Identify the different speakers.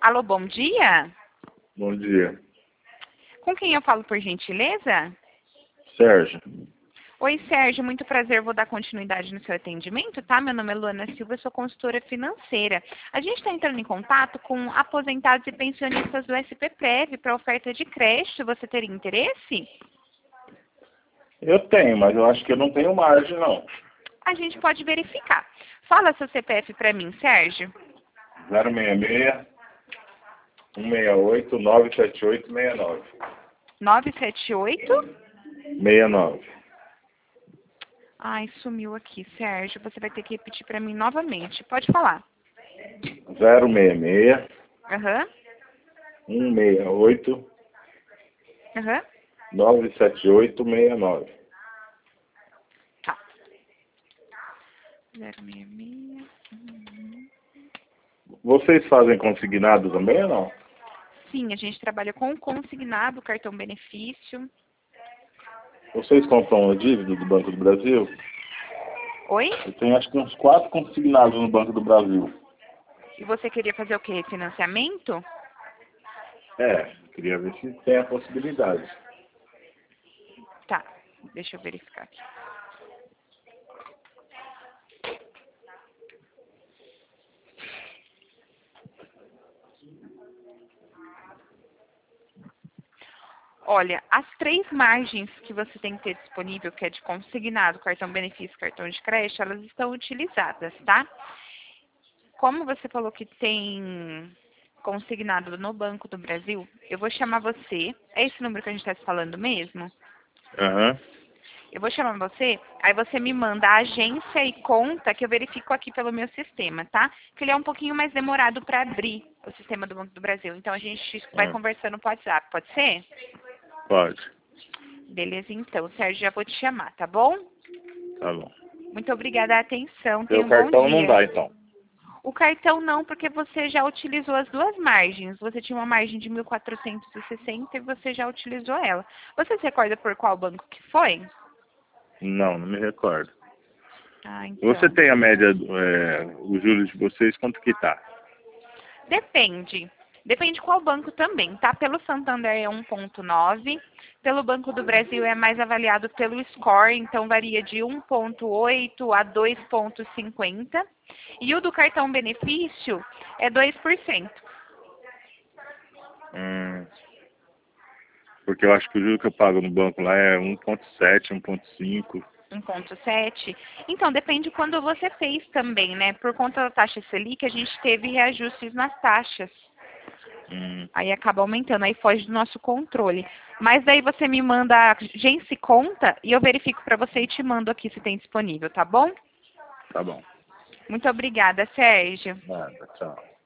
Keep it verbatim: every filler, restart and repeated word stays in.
Speaker 1: Alô, bom dia?
Speaker 2: Bom dia.
Speaker 1: Com quem eu falo, por gentileza?
Speaker 2: Sérgio.
Speaker 1: Oi, Sérgio, muito prazer. Vou dar continuidade no seu atendimento, tá? Meu nome é Luana Silva, eu sou consultora financeira. A gente está entrando em contato com aposentados e pensionistas do S P Prev para oferta de crédito. Você teria interesse?
Speaker 2: Eu tenho, mas eu acho que eu não tenho margem, não.
Speaker 1: A gente pode verificar. Fala seu C P F para mim, Sérgio.
Speaker 2: zero seis seis, um seis oito, nove sete oito, seis nove.
Speaker 1: nove sete oito?
Speaker 2: seis nove.
Speaker 1: Ai, sumiu aqui, Sérgio. Você vai ter que repetir para mim novamente. Pode falar.
Speaker 2: zero seis seis,
Speaker 1: Aham,
Speaker 2: um seis oito,
Speaker 1: aham.
Speaker 2: nove sete oito, seis nove.
Speaker 1: Tá. zero seis seis. Uhum.
Speaker 2: Vocês fazem consignado também ou não?
Speaker 1: Sim, a gente trabalha com consignado, cartão benefício.
Speaker 2: Vocês compram a dívida do Banco do Brasil?
Speaker 1: Oi?
Speaker 2: Eu tenho acho que uns quatro consignados no Banco do Brasil.
Speaker 1: E você queria fazer o quê? Financiamento?
Speaker 2: É, queria ver se tem a possibilidade.
Speaker 1: Tá, deixa eu verificar aqui. Olha, as três margens que você tem que ter disponível, que é de consignado, cartão benefício, cartão de crédito, elas estão utilizadas, tá? Como você falou que tem consignado no Banco do Brasil, eu vou chamar você. É esse número que a gente está falando mesmo?
Speaker 2: Aham. Uhum.
Speaker 1: Eu vou chamar você, aí você me manda a agência e conta que eu verifico aqui pelo meu sistema, tá? Que ele é um pouquinho mais demorado para abrir o sistema do Banco do Brasil. Então a gente vai
Speaker 2: Hum.
Speaker 1: conversando no WhatsApp, pode ser?
Speaker 2: Pode.
Speaker 1: Beleza, então, Sérgio, já vou te chamar, tá bom?
Speaker 2: Tá bom.
Speaker 1: Muito obrigada a atenção, tenha
Speaker 2: Seu
Speaker 1: um bom
Speaker 2: cartão não
Speaker 1: dia.
Speaker 2: dá, então.
Speaker 1: O cartão não, porque você já utilizou as duas margens. Você tinha uma margem de mil quatrocentos e sessenta e você já utilizou ela. Você se recorda por qual banco que foi?
Speaker 2: Não, não me recordo.
Speaker 1: Ah, então.
Speaker 2: Você tem a média, é, os juros de vocês, quanto que tá?
Speaker 1: Depende. Depende qual banco também, tá? Pelo Santander é um ponto nove, pelo Banco do Brasil é mais avaliado pelo score, então varia de um ponto oito a dois ponto cinquenta. E o do cartão benefício é dois por cento.
Speaker 2: Hum, porque eu acho que o juro que eu pago no banco lá é um ponto sete, um ponto cinco.
Speaker 1: um ponto sete. Então, depende quando você fez também, né? Por conta da taxa Selic, a gente teve reajustes nas taxas.
Speaker 2: Hum,
Speaker 1: Aí acaba aumentando, aí foge do nosso controle. Mas daí você me manda a agência e conta e eu verifico para você e te mando aqui se tem disponível, tá bom?
Speaker 2: tá bom.
Speaker 1: Muito obrigada, Sérgio.
Speaker 2: Nada, tchau.